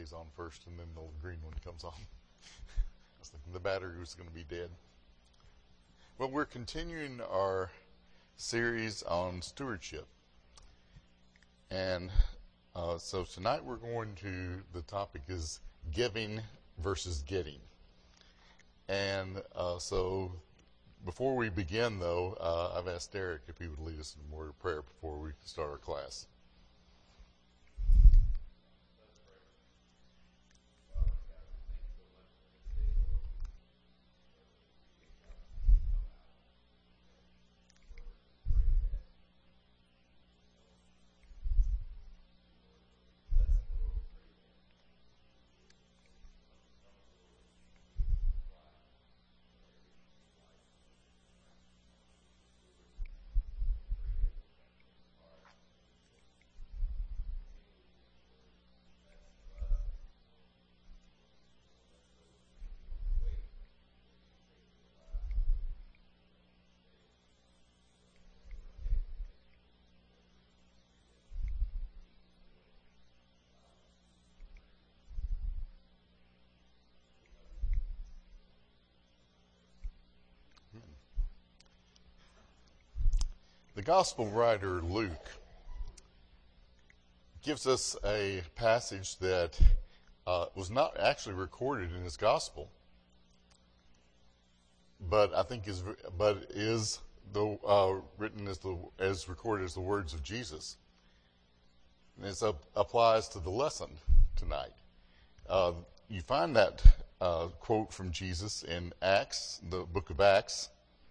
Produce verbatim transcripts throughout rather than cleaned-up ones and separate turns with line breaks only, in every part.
is on first, and then the green one comes on. I was thinking the battery was going to be dead. Well, we're continuing our series on stewardship. And uh, so tonight we're going to, the topic is giving versus getting. And uh, so before we begin, though, uh, I've asked Derek if he would lead us in a word of prayer before we start our class. The gospel writer Luke gives us a passage that uh, was not actually recorded in his gospel, but I think is but is the uh, written as the as recorded as the words of Jesus. And it uh, applies to the lesson tonight. Uh, you find that uh, quote from Jesus in Acts, the book of Acts.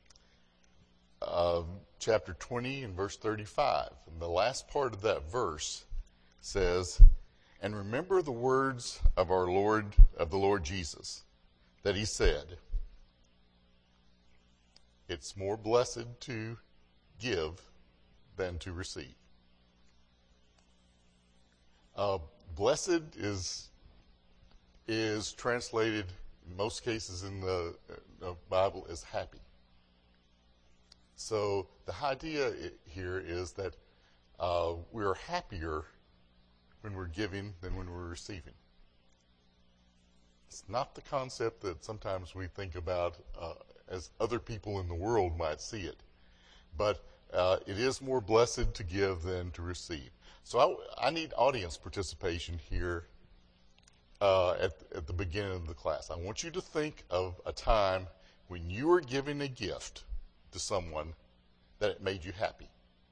Uh, chapter twenty and verse thirty-five. And the last part of that verse says, "And remember the words of our Lord, of the Lord Jesus, that he said, it's more blessed to give than to receive." Uh, blessed is is translated in most cases in the uh, Bible as happy. So the idea here is that uh, we're happier when we're giving than when we're receiving. It's not the concept that sometimes we think about uh, as other people in the world might see it, but uh, it is more blessed to give than to receive. So I, I need audience participation here uh, at, at the beginning of the class. I want you to think of a time when you were giving a gift to someone that it made you happy.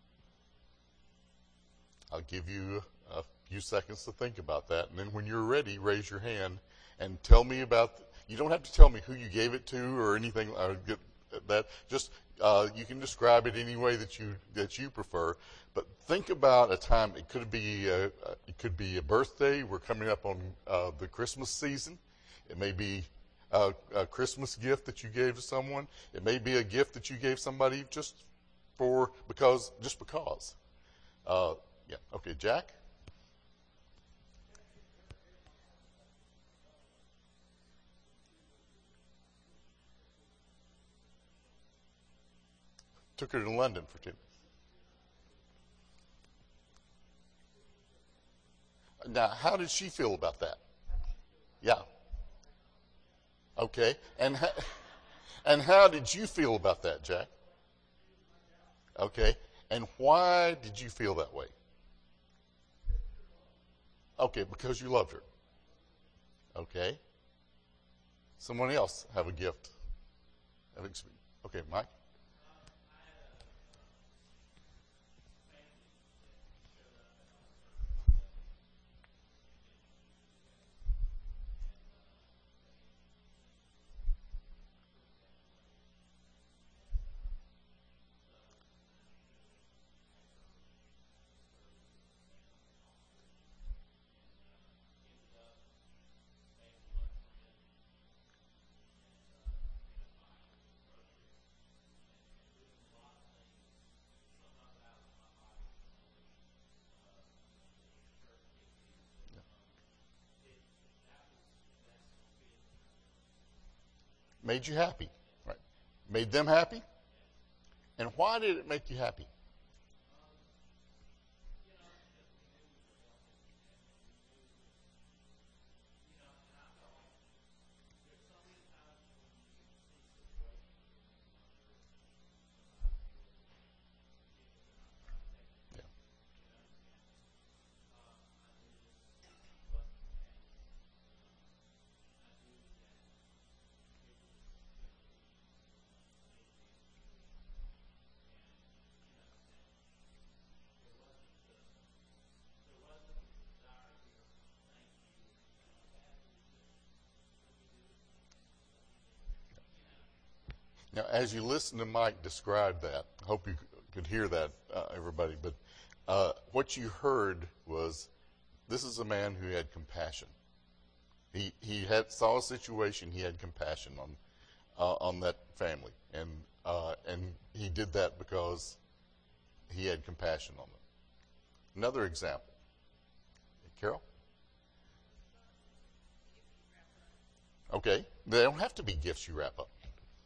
I'll give you a few seconds to think about that, and then when you're ready, raise your hand and tell me about. You don't have to tell me who you gave it to or anything or get that. Just uh, you can describe it any way that you that you prefer. But think about a time. It could be a, it could be a birthday. We're coming up on uh, the Christmas season. It may be A, a Christmas gift that you gave to someone. It may be a gift that you gave somebody just for because just because. Uh, yeah. Okay, Jack. Took her to London for two. Now, how did she feel about that? Yeah. Okay. And ha- and how did you feel about that, Jack? Okay. And why did you feel that way? Okay, because you loved her. Okay. Someone else have a gift. Have experience. Okay, Mike. Made you happy, right? Made them happy. And why did it make you happy? Now, as you listen to Mike describe that, I hope you could hear that, uh, everybody, but uh, what you heard was this is a man who had compassion. He he had saw a situation, he had compassion on uh, on that family, and uh, and he did that because he had compassion on them. Another example, Carol. Okay, they don't have to be gifts you wrap up.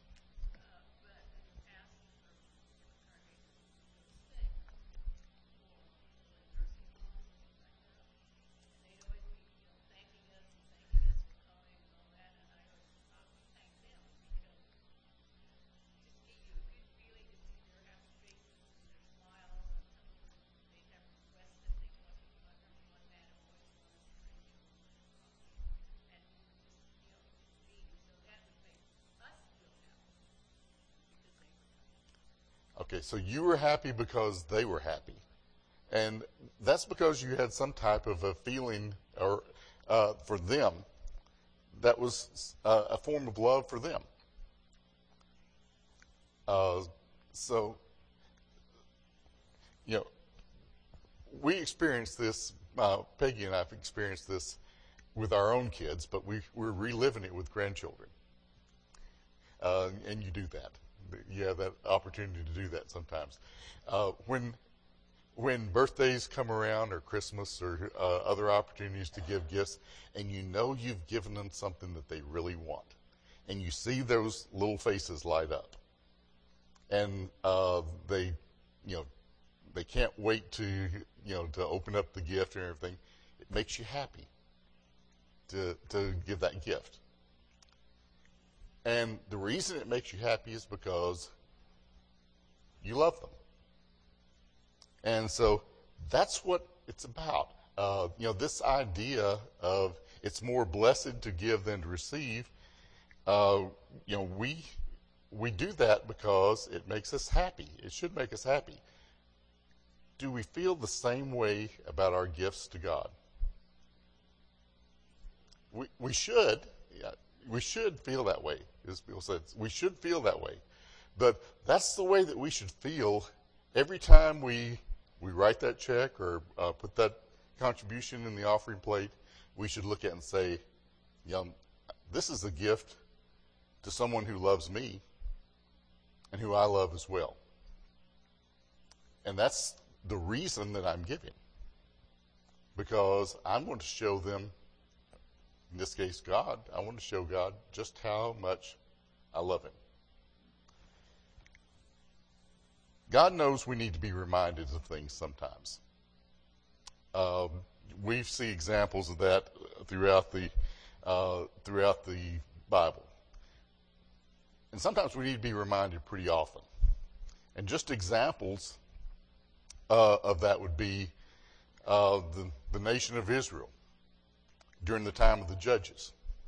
Okay, so you were happy because they were happy. And that's because you had some type of a feeling or uh, for them that was uh, a form of love for them. Uh, so, you know, we experienced this, uh, Peggy and I have experienced this with our own kids, but we, we're reliving it with grandchildren. Uh, and you do that. You have that opportunity to do that sometimes. Uh, when when birthdays come around or Christmas or uh, other opportunities to give gifts, and you know you've given them something that they really want, and you see those little faces light up, and uh, they, you know, they can't wait to, you know, to open up the gift and everything. It makes you happy to to give that gift. And the reason it makes you happy is because you love them. And so that's what it's about. Uh, you know, this idea of it's more blessed to give than to receive, uh, you know, we we do that because it makes us happy. It should make us happy. Do we feel the same way about our gifts to God? We we should. Yeah, we should feel that way. As Bill said, we should feel that way. But that's the way that we should feel every time we we write that check or uh, put that contribution in the offering plate. We should look at it and say, you know, this is a gift to someone who loves me and who I love as well. And that's the reason that I'm giving. Because I'm going to show them, in this case, God, I want to show God just how much I love him. God knows we need to be reminded of things sometimes. Um, we see examples of that throughout the uh, throughout the Bible. And sometimes we need to be reminded pretty often. And just examples uh, of that would be uh, the, the nation of Israel during the time of the judges.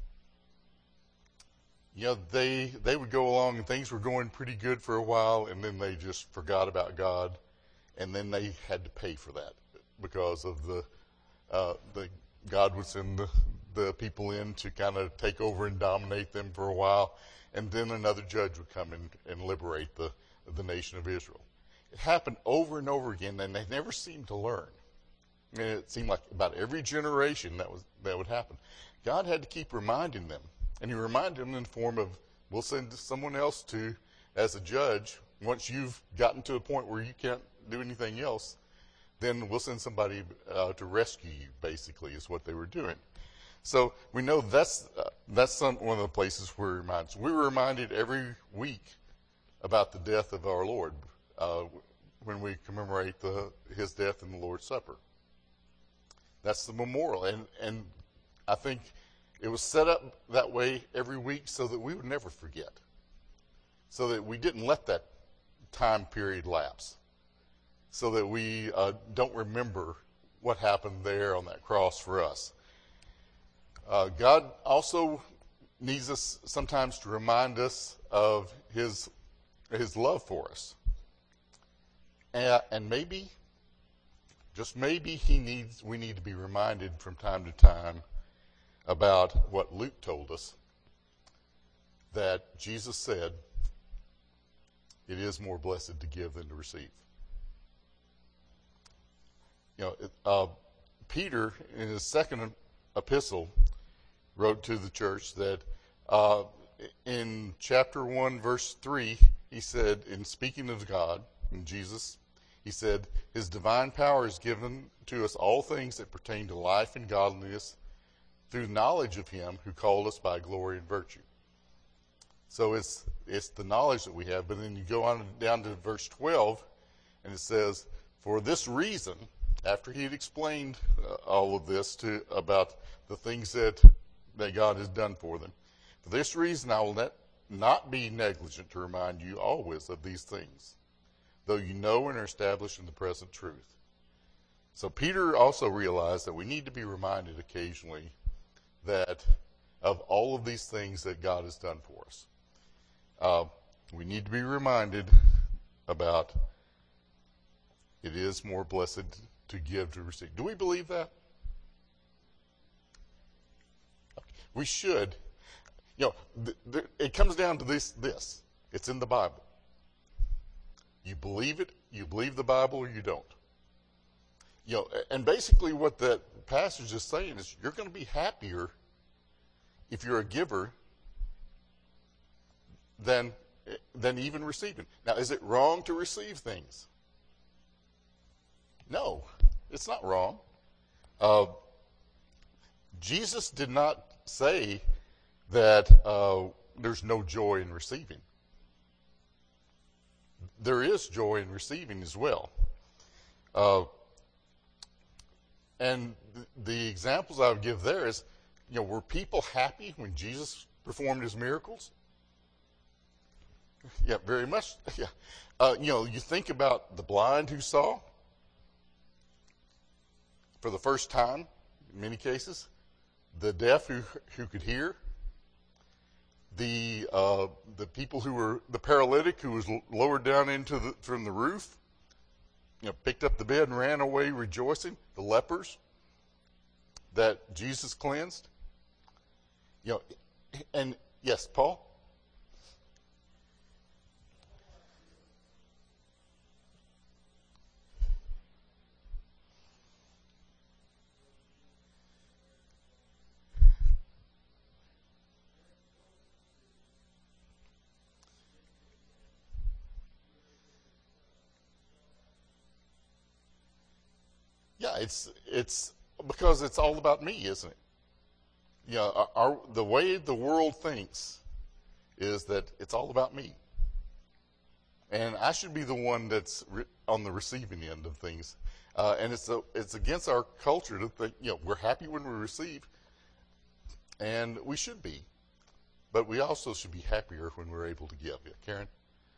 You know, they they would go along and things were going pretty good for a while, and then they just forgot about God, and then they had to pay for that because of the uh, the God would send the, the people in to kind of take over and dominate them for a while, and then another judge would come in and liberate the the nation of Israel. It happened over and over again, and they never seemed to learn. And it seemed like about every generation that was that would happen. God had to keep reminding them, and he reminded them in the form of, we'll send someone else to, as a judge, once you've gotten to a point where you can't do anything else, then we'll send somebody uh, to rescue you, basically, is what they were doing. So we know that's uh, that's some, one of the places we're reminded. We were reminded every week about the death of our Lord uh, when we commemorate the, his death in the Lord's Supper. That's the memorial, and and I think it was set up that way every week so that we would never forget, so that we didn't let that time period lapse, so that we uh, don't remember what happened there on that cross for us. Uh, God also needs us sometimes to remind us of his his love for us, and, and maybe. Just maybe he needs. We need to be reminded from time to time about what Luke told us, that Jesus said, it is more blessed to give than to receive. You know, it, uh, Peter, in his second epistle, wrote to the church that uh, in chapter one, verse three, he said, in speaking of God and Jesus, he said, his divine power is given to us all things that pertain to life and godliness through knowledge of him who called us by glory and virtue. So it's it's the knowledge that we have. But then you go on down to verse twelve, and it says, for this reason, after he had explained uh, all of this to about the things that that God has done for them, for this reason I will not, not be negligent to remind you always of these things, though you know and are established in the present truth. So Peter also realized that we need to be reminded occasionally that of all of these things that God has done for us. Uh, we need to be reminded about it is more blessed to give to receive. Do we believe that? We should. You know, th- th- it comes down to this, this. It's in the Bible. You believe it, you believe the Bible, or you don't. You know, and basically what that passage is saying is you're going to be happier if you're a giver than, than even receiving. Now, is it wrong to receive things? No, it's not wrong. Uh, Jesus did not say that uh, there's no joy in receiving. There is joy in receiving as well. Uh, and th- the examples I would give there is, you know, were people happy when Jesus performed his miracles? Yeah, very much. Yeah. Uh, you know, you think about the blind who saw for the first time, in many cases, the deaf who who could hear, the uh, the people who were the paralytic who was lowered down into the from the roof, you know, picked up the bed and ran away rejoicing. The lepers that Jesus cleansed, you know, and yes, Paul. Yeah, it's it's because it's all about me, isn't it? You know, our, our, the way the world thinks is that it's all about me, and I should be the one that's re- on the receiving end of things. Uh, and it's a, it's against our culture to think, you know, we're happy when we receive, and we should be, but we also should be happier when we're able to give. Yeah, Karen.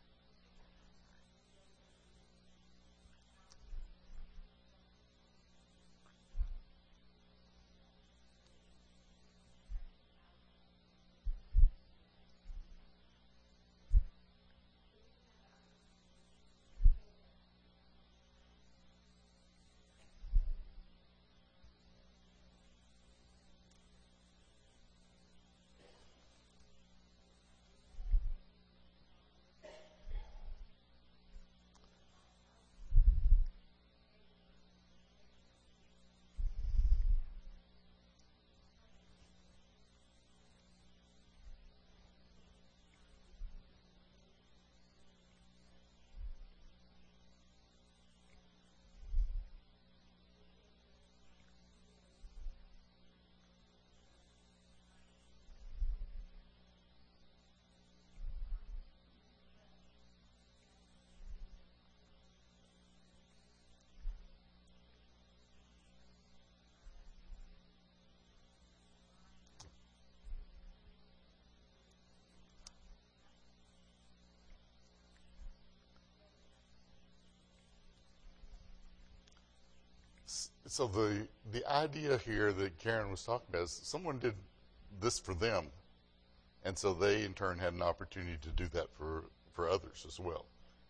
So the the idea here that Karen was talking about is someone did this for them, and so they in turn had an opportunity to do that for, for others as well.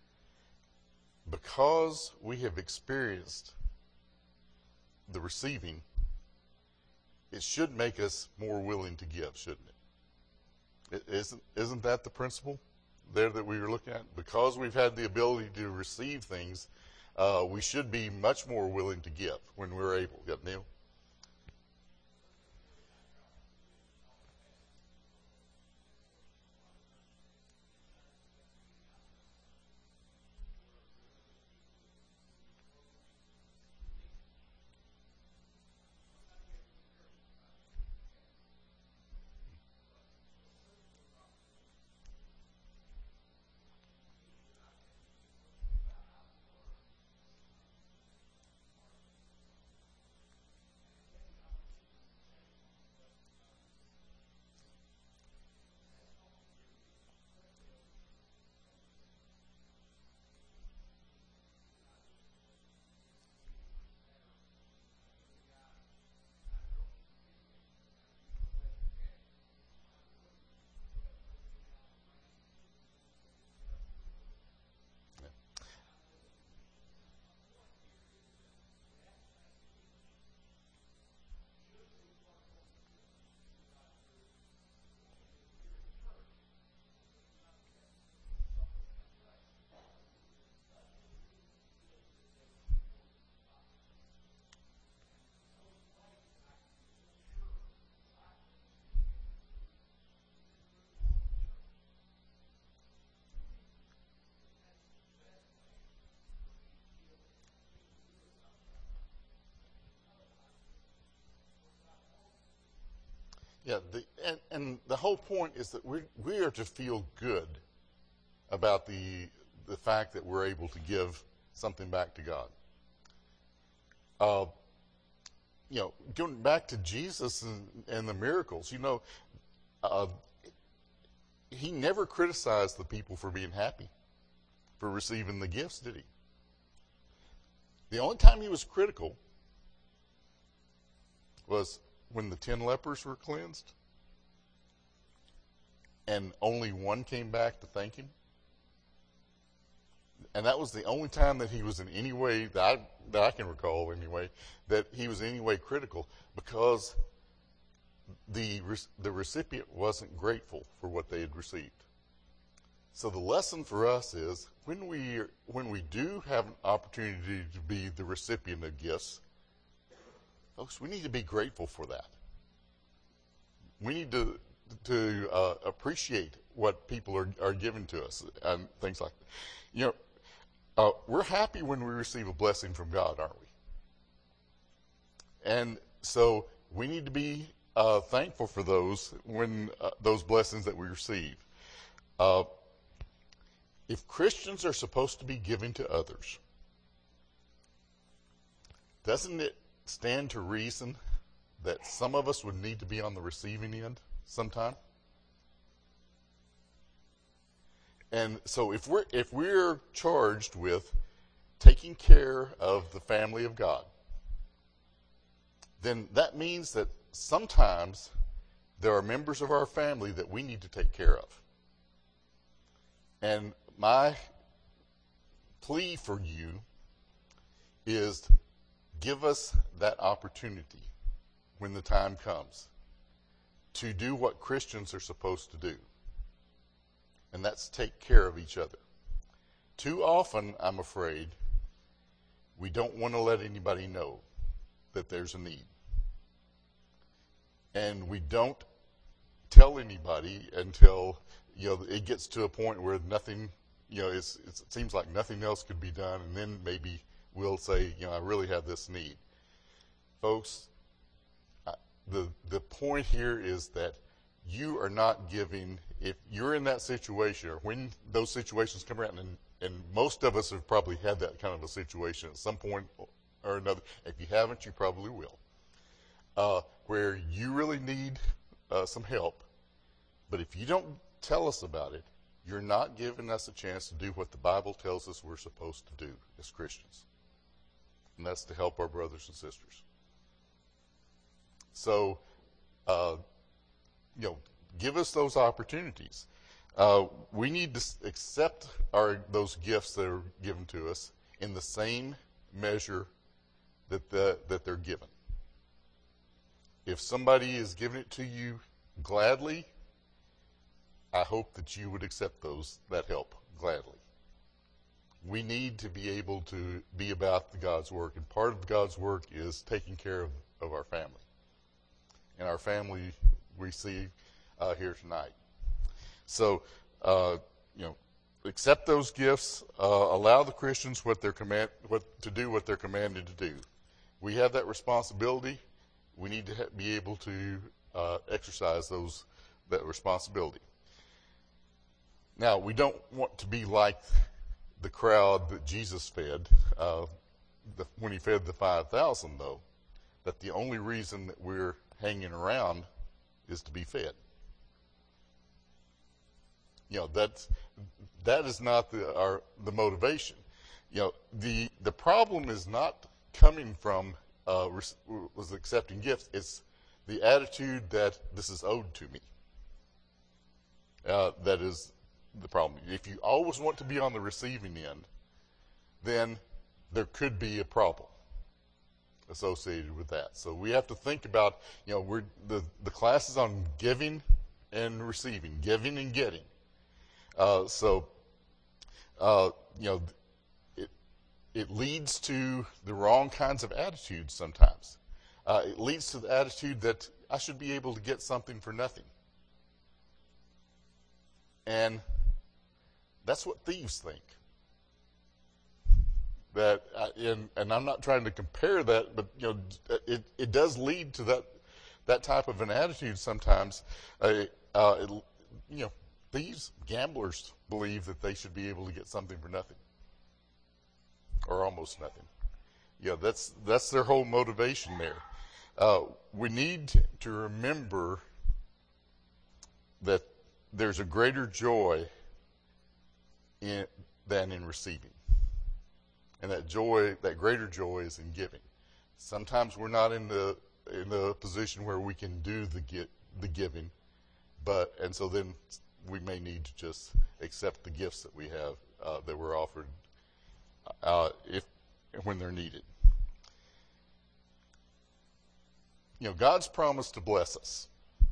Because we have experienced the receiving, it should make us more willing to give, shouldn't it? It isn't isn't that the principle? there that we were looking at, because we've had the ability to receive things, uh, we should be much more willing to give when we're able. Yep, Neil? Yeah, the, and, and the whole point is that we we are to feel good about the the fact that we're able to give something back to God. Uh, you know, going back to Jesus and, and the miracles, you know, uh, he never criticized the people for being happy, for receiving the gifts, did he? The only time he was critical was when the ten lepers were cleansed and only one came back to thank him. And that was the only time that he was in any way, that I, that I can recall anyway, that he was in any way critical, because the, the recipient wasn't grateful for what they had received. So the lesson for us is, when we, when we do have an opportunity to be the recipient of gifts, folks, we need to be grateful for that. We need to to uh, appreciate what people are, are giving to us and things like that. You know, uh, we're happy when we receive a blessing from God, aren't we? And so we need to be uh, thankful for those when uh, those blessings that we receive. Uh, if Christians are supposed to be giving to others, doesn't it stand to reason that some of us would need to be on the receiving end sometime? And so if we're if we're charged with taking care of the family of God, then that means that sometimes there are members of our family that we need to take care of. And my plea for you is, give us that opportunity when the time comes to do what Christians are supposed to do. And that's take care of each other. Too often, I'm afraid, we don't want to let anybody know that there's a need. And we don't tell anybody until, you know, it gets to a point where nothing, you know, it's, it's, it seems like nothing else could be done, and then maybe we'll say, you know, I really have this need. Folks, the the point here is that you are not giving, if you're in that situation, or when those situations come around, and, and most of us have probably had that kind of a situation at some point or another. If you haven't, you probably will. Uh, where you really need uh, some help, but if you don't tell us about it, you're not giving us a chance to do what the Bible tells us we're supposed to do as Christians. And that's to help our brothers and sisters. So, uh, you know, give us those opportunities. Uh, we need to accept our those gifts that are given to us in the same measure that the, that they're given. If somebody is giving it to you gladly, I hope that you would accept those that help gladly. We need to be able to be about the God's work, and part of God's work is taking care of, of our family. And our family we see uh, here tonight. So, uh, you know, accept those gifts. Uh, allow the Christians what they're command, what to do what they're commanded to do. We have that responsibility. We need to ha- be able to uh, exercise those that responsibility. Now, we don't want to be like the crowd that Jesus fed uh, the, when he fed the five thousand, though, that the only reason that we're hanging around is to be fed. You know, that's, that is not the, our, the motivation. You know, the, the problem is not coming from uh, was accepting gifts. It's the attitude that this is owed to me. Uh, that is the problem. If you always want to be on the receiving end, then there could be a problem associated with that. So we have to think about, you know, we're the, the class is on giving and receiving, giving and getting. Uh, so, uh, you know, it, it leads to the wrong kinds of attitudes sometimes. Uh, it leads to the attitude that I should be able to get something for nothing. And that's what thieves think. That, uh, and, and I'm not trying to compare that, but you know, it, it does lead to that that type of an attitude sometimes. Uh, uh, it, you know, thieves, gamblers believe that they should be able to get something for nothing, or almost nothing. Yeah, that's that's their whole motivation there. Uh, we need to remember that there's a greater joy in, than in receiving. And that joy, that greater joy is in giving. Sometimes we're not in the in the position where we can do the get, the giving, but and so then we may need to just accept the gifts that we have uh, that we're offered uh, if when they're needed. You know, God's promised to bless us.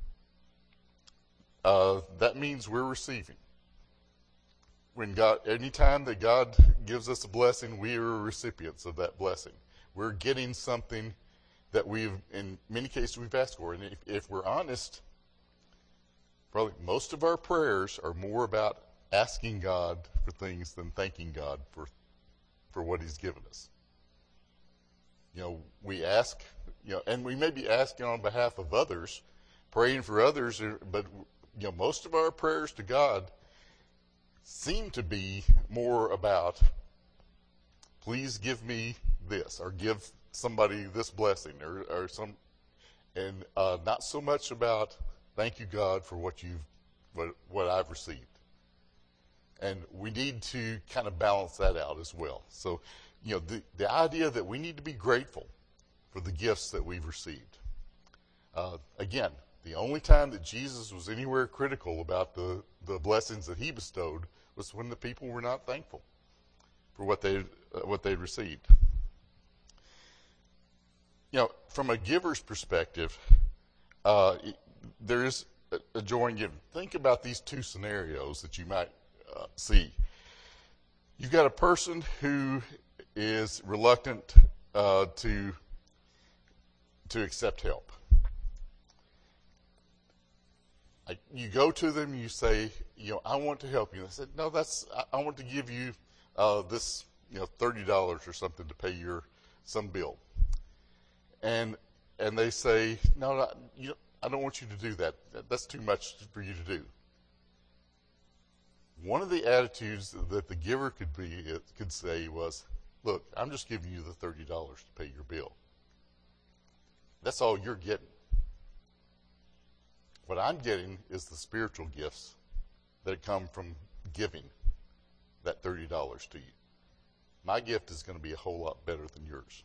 Uh, that means we're receiving. When God, anytime that God gives us a blessing, we are recipients of that blessing. We're getting something that we've, in many cases, we've asked for. And if, if we're honest, probably most of our prayers are more about asking God for things than thanking God for for what He's given us. You know, we ask, you know, and we may be asking on behalf of others, praying for others, but you know, most of our prayers to God seem to be more about, please give me this, or give somebody this blessing, or, or some, and uh, not so much about, thank you, God, for what you've, what, what I've received. And we need to kind of balance that out as well. So, you know, the, the idea that we need to be grateful for the gifts that we've received. Uh, again, the only time that Jesus was anywhere critical about the, the blessings that he bestowed was when the people were not thankful for what they uh, what they received. You know, from a giver's perspective, uh, there is a, a joy in giving. Think about these two scenarios that you might uh, see. You've got a person who is reluctant uh, to to accept help. I, you go to them, you say, you know, I want to help you. And they said, no, that's, I, I want to give you uh, this, you know, thirty dollars or something to pay your, some bill. And, and they say, no, no you, I don't want you to do that. That's too much for you to do. One of the attitudes that the giver could be, could say was, look, I'm just giving you the thirty dollars to pay your bill. That's all you're getting. What I'm getting is the spiritual gifts that come from giving that thirty dollars to you. My gift is going to be a whole lot better than yours.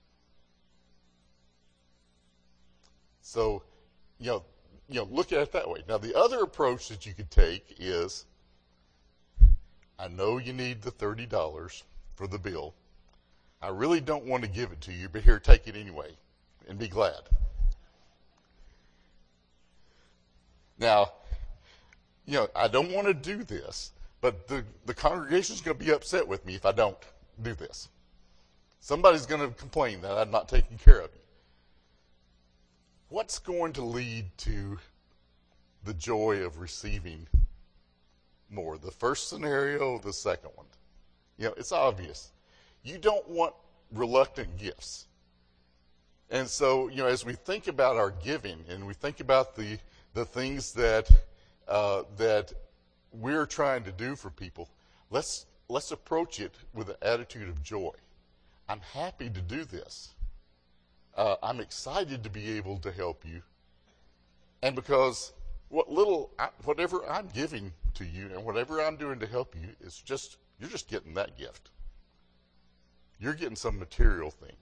So, you know, you know, look at it that way. Now, the other approach that you could take is, I know you need the thirty dollars for the bill. I really don't want to give it to you, but here, take it anyway, and be glad. Now, you know, I don't want to do this, but the, the congregation's going to be upset with me if I don't do this. Somebody's going to complain that I'm not taking care of you. What's going to lead to the joy of receiving more? The first scenario or the second one? You know, it's obvious. You don't want reluctant gifts. And so, you know, as we think about our giving and we think about the the things that uh, that we're trying to do for people, let's let's approach it with an attitude of joy. I'm happy to do this. Uh, I'm excited to be able to help you. And because what little, whatever I'm giving to you and whatever I'm doing to help you is just, you're just getting that gift. You're getting some material thing.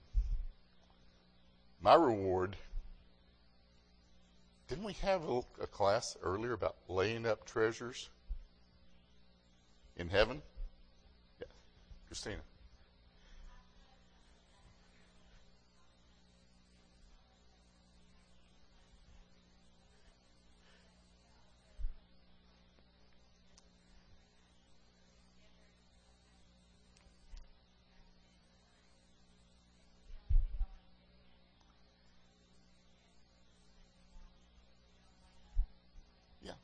My reward, didn't we have a, a class earlier about laying up treasures in heaven? Yeah. Christina. Yeah.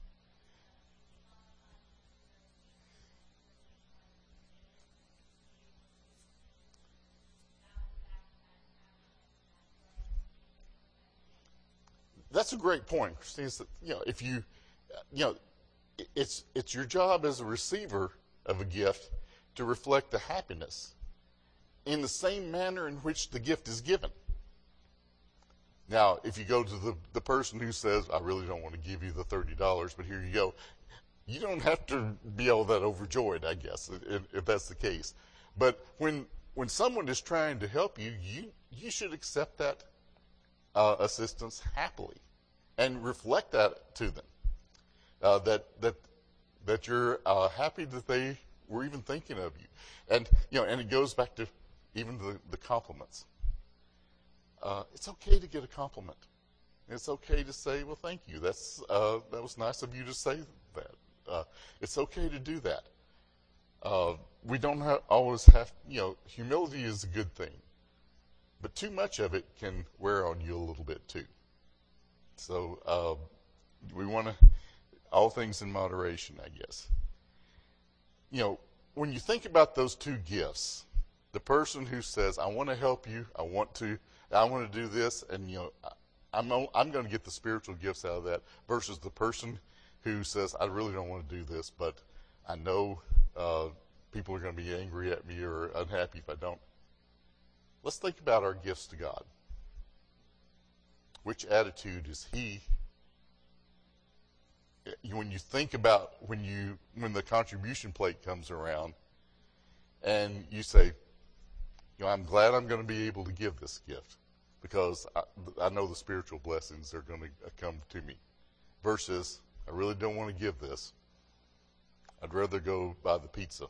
That's a great point, Christine. Is that, you know, if you, you know, it's it's your job as a receiver of a gift to reflect the happiness in the same manner in which the gift is given. Now, if you go to the, the person who says, I really don't want to give you the thirty dollars, but here you go, you don't have to be all that overjoyed, I guess, if, if that's the case. But when when someone is trying to help you, you, you should accept that uh, assistance happily and reflect that to them. Uh, that that that you're uh, happy that they were even thinking of you. And, you know, and it goes back to even the, the compliments. Uh, it's okay to get a compliment. It's okay to say, well, thank you. That's uh, that was nice of you to say that. Uh, it's okay to do that. Uh, we don't have, always have, you know, humility is a good thing. But too much of it can wear on you a little bit too. So uh, we want to, all things in moderation, I guess. You know, when you think about those two gifts, the person who says, I want to help you, I want to, I want to do this, and, you know, I'm, I'm going to get the spiritual gifts out of that, versus the person who says, I really don't want to do this, but I know uh, people are going to be angry at me or unhappy if I don't. Let's think about our gifts to God. Which attitude is He? When you think about when you when the contribution plate comes around, and you say, you know, I'm glad I'm going to be able to give this gift because I, I know the spiritual blessings are going to come to me. Versus, I really don't want to give this. I'd rather go buy the pizza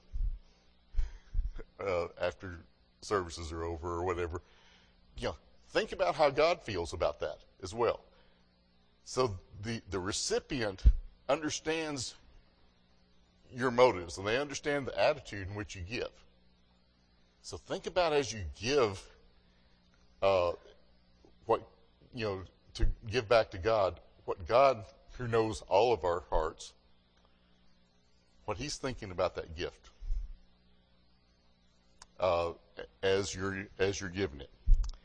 uh, after services are over or whatever. You know, think about how God feels about that as well. So the, the recipient understands your motives, and they understand the attitude in which you give. So think about as you give uh, what, you know, to give back to God, what God, who knows all of our hearts, what He's thinking about that gift uh, as you're as you're giving it.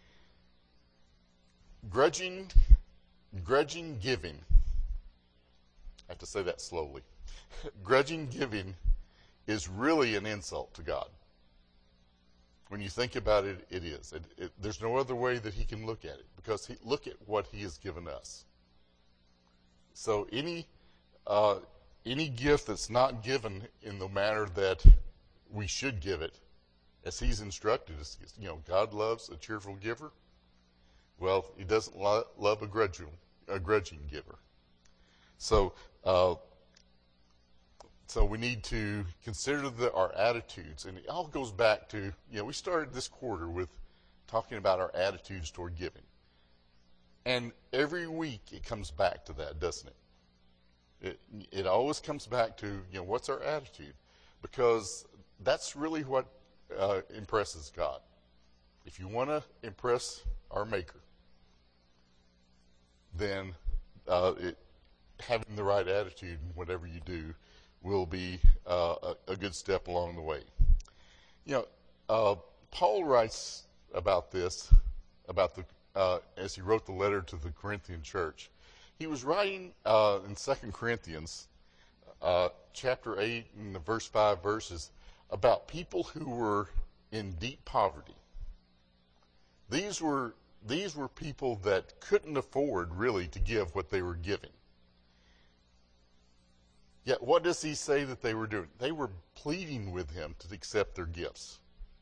Grudging, grudging giving. I have to say that slowly. Grudging giving is really an insult to God. When you think about it, it is. It, it, there's no other way that He can look at it, because he, look at what He has given us. So any uh, any gift that's not given in the manner that we should give it, as He's instructed us, you know, God loves a cheerful giver. Well, He doesn't lo- love a grudging, a grudging giver. So, uh, so we need to consider the, our attitudes, and it all goes back to, you know, we started this quarter with talking about our attitudes toward giving, and every week it comes back to that, doesn't it? It, it always comes back to, you know, what's our attitude? Because that's really what uh, impresses God. If you want to impress our Maker, then uh, it, having the right attitude in whatever you do will be uh, a, a good step along the way. You know, uh, Paul writes about this, about the uh, as he wrote the letter to the Corinthian church. He was writing uh, in Second Corinthians, uh, chapter eight and the verse five verses, about people who were in deep poverty. These were these were people that couldn't afford really to give what they were giving. Yet what does he say that they were doing? They were pleading with him to accept their gifts.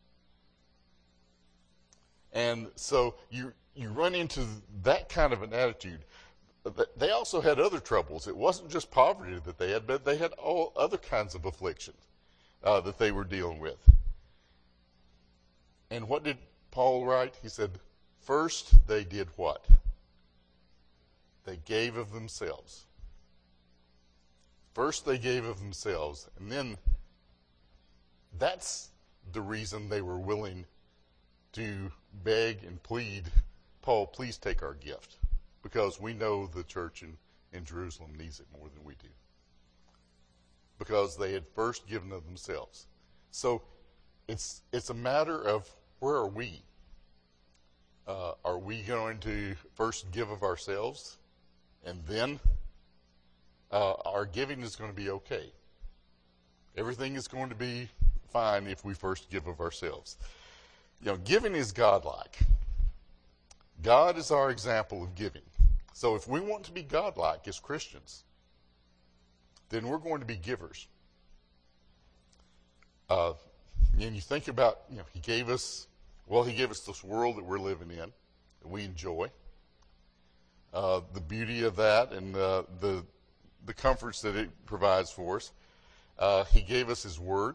And so you you run into that kind of an attitude. They also had other troubles. It wasn't just poverty that they had, but they had all other kinds of afflictions uh, that they were dealing with. And what did Paul write? He said, first they did what? They gave of themselves. First they gave of themselves, and then that's the reason they were willing to beg and plead, Paul, please take our gift, because we know the church in, in Jerusalem needs it more than we do. Because they had first given of themselves. So it's it's a matter of where are we? Uh, are we going to first give of ourselves, and then uh, our giving is going to be okay? Everything is going to be fine if we first give of ourselves. You know, giving is godlike. God is our example of giving. So if we want to be godlike as Christians, then we're going to be givers. Uh, and you think about, you know, he gave us, well, he gave us this world that we're living in, that we enjoy. Uh, the beauty of that and uh, the the comforts that it provides for us. Uh, he gave us his word.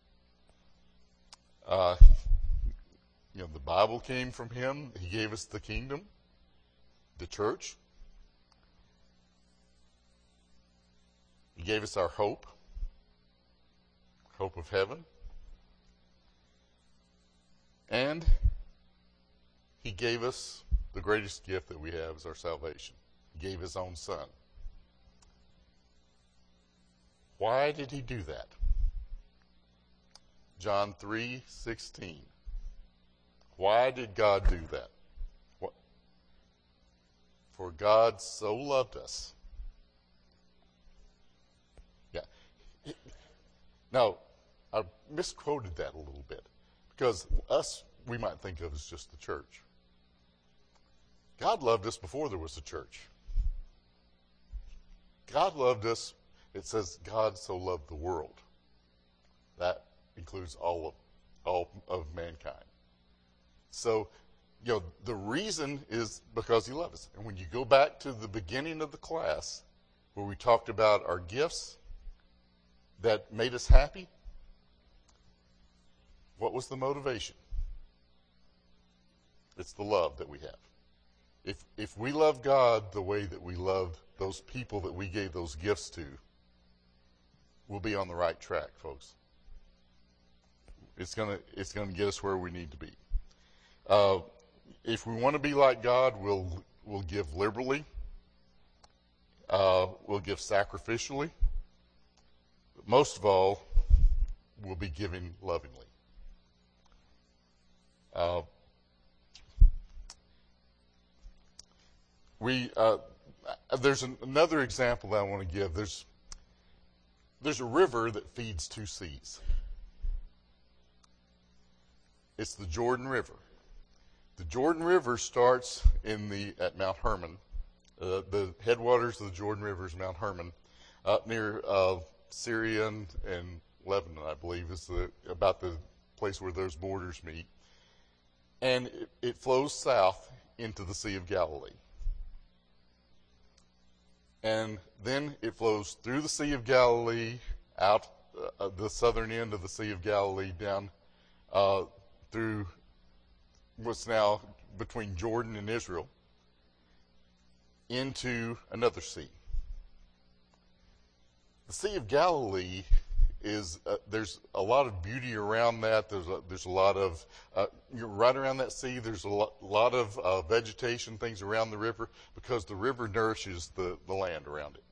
Uh, you know, the Bible came from him. He gave us the kingdom, the church. He gave us our hope, hope of heaven. And he gave us the greatest gift that we have is our salvation. He gave his own son. Why did he do that? John three sixteen. Why did God do that? What? For God so loved us. Yeah. Now, I misquoted that a little bit, because us, we might think of as just the church. God loved us before there was a church. God loved us. It says God so loved the world. That includes all of all of mankind. So, you know, the reason is because he loved us. And when you go back to the beginning of the class, where we talked about our gifts that made us happy, what was the motivation? It's the love that we have. If if we love God the way that we loved those people that we gave those gifts to, we'll be on the right track, folks. It's gonna it's gonna get us where we need to be. Uh, if we want to be like God, we'll we'll give liberally. Uh, we'll give sacrificially. But most of all, we'll be giving lovingly. Uh, we uh, there's an, another example that I want to give. There's there's a river that feeds two seas. It's the Jordan River. The Jordan River starts in the at Mount Hermon. Uh, the headwaters of the Jordan River is Mount Hermon, up near uh, Syria and, and Lebanon, I believe, is the about the place where those borders meet. And it, it flows south into the Sea of Galilee. And then it flows through the Sea of Galilee, out uh, the southern end of the Sea of Galilee, down uh, through what's now between Jordan and Israel, into another sea. The Sea of Galilee is uh, there's a lot of beauty around that. There's a, there's a lot of uh, you're right around that sea. There's a lot, lot of uh, vegetation, things around the river, because the river nourishes the, the land around it.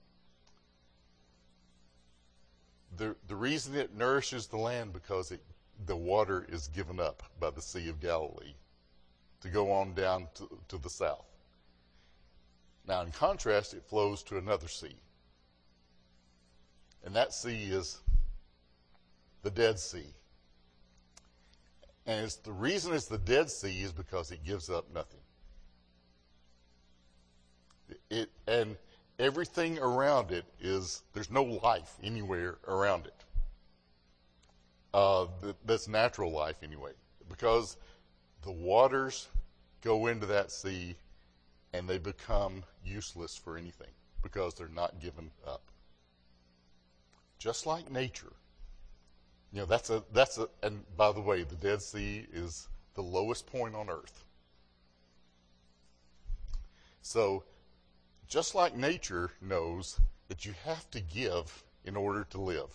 The the reason it nourishes the land because it the water is given up by the Sea of Galilee to go on down to, to the south. Now, in contrast, it flows to another sea, and that sea is the Dead Sea. And it's, the reason it's the Dead Sea is because it gives up nothing. It, and everything around it is, there's no life anywhere around it. Uh, that, that's natural life anyway. Because the waters go into that sea and they become useless for anything because they're not given up. Just like nature. You know, that's a, that's a, and by the way, the Dead Sea is the lowest point on earth. So, just like nature knows that you have to give in order to live,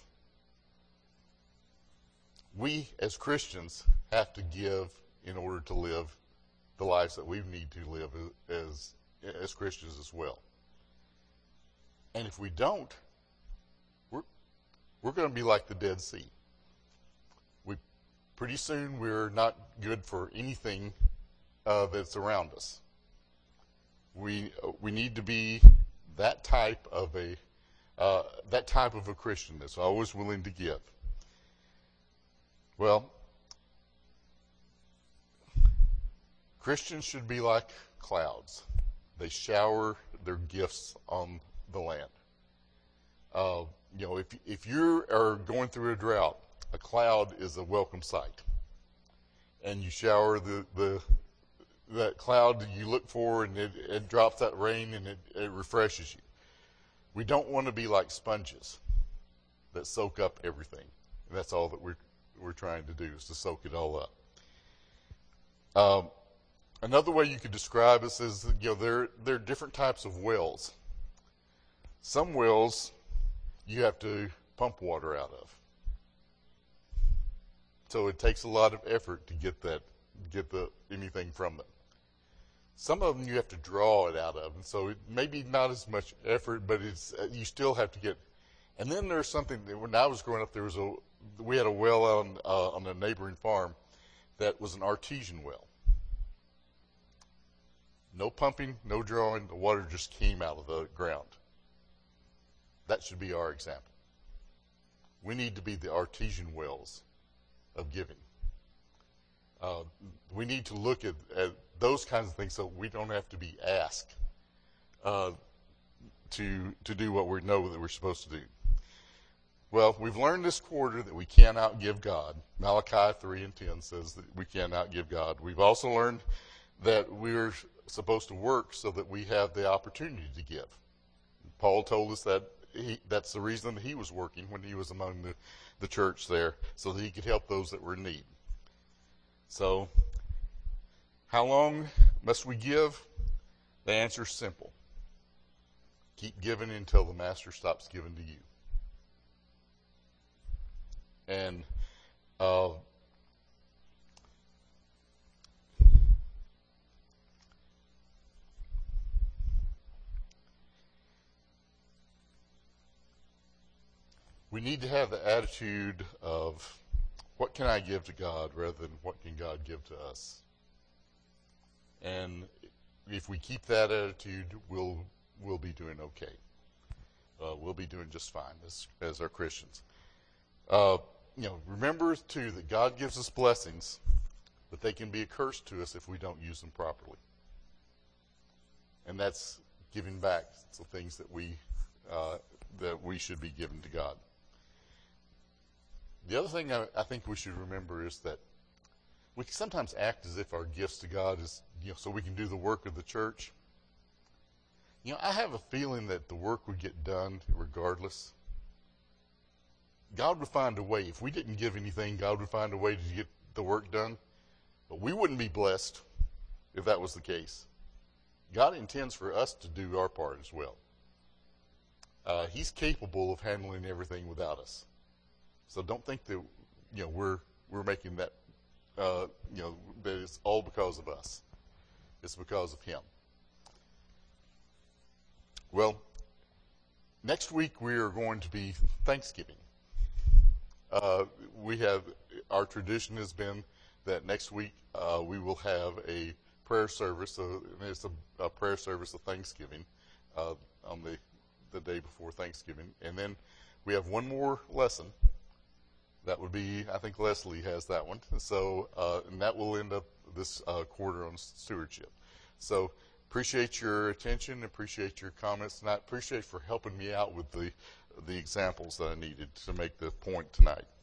we as Christians have to give in order to live the lives that we need to live as, as Christians as well. And if we don't, we're, we're going to be like the Dead Sea. We, pretty soon we're not good for anything uh, that's around us. We uh, we need to be that type of a uh, that type of a Christian that's always willing to give. Well, Christians should be like clouds. They shower their gifts on the land. Uh, you know, if if you are going through a drought, a cloud is a welcome sight, and you shower the the that cloud you look for, and it, it drops that rain, and it, it refreshes you. We don't want to be like sponges that soak up everything. And that's all that we're we're trying to do, is to soak it all up. Um, another way you could describe us is, you know, there there are different types of wells. Some wells you have to pump water out of, so it takes a lot of effort to get that get the anything from them. Some of them you have to draw it out of, and so it maybe not as much effort, but it's uh, you still have to get. And then there's something that when I was growing up, there was a we had a well on uh, on a neighboring farm that was an artesian well. No pumping, no drawing, the water just came out of the ground. That should be our example. We need to be the artesian wells of giving. Uh, we need to look at, at those kinds of things so we don't have to be asked uh, to to do what we know that we're supposed to do. Well, we've learned this quarter that we can't outgive God. Malachi three and ten says that we can't outgive God. We've also learned that we're supposed to work so that we have the opportunity to give. Paul told us that he, that's the reason that he was working when he was among the, the church there, so that he could help those that were in need. So, how long must we give? The answer is simple. Keep giving until the master stops giving to you. And uh, we need to have the attitude of, what can I give to God, rather than what can God give to us? And if we keep that attitude, we'll we'll be doing okay. Uh, we'll be doing just fine as as our Christians. Uh, you know, remember too that God gives us blessings, but they can be a curse to us if we don't use them properly. And that's giving back the things that we uh, that we should be giving to God. The other thing I, I think we should remember is that we can sometimes act as if our gifts to God is, you know, so we can do the work of the church. You know, I have a feeling that the work would get done regardless. God would find a way. If we didn't give anything, God would find a way to get the work done. But we wouldn't be blessed if that was the case. God intends for us to do our part as well. uh, he's capable of handling everything without us. So don't think that you know we're we're making that uh, you know that it's all because of us. It's because of him. Well, next week we are going to be Thanksgiving. Uh, we have our tradition has been that next week uh, we will have a prayer service. So it's a, a prayer service of Thanksgiving uh, on the the day before Thanksgiving, and then we have one more lesson. That would be, I think Leslie has that one. So, uh, and that will end up this uh, quarter on stewardship. So, appreciate your attention, appreciate your comments tonight, appreciate for helping me out with the the examples that I needed to make the point tonight.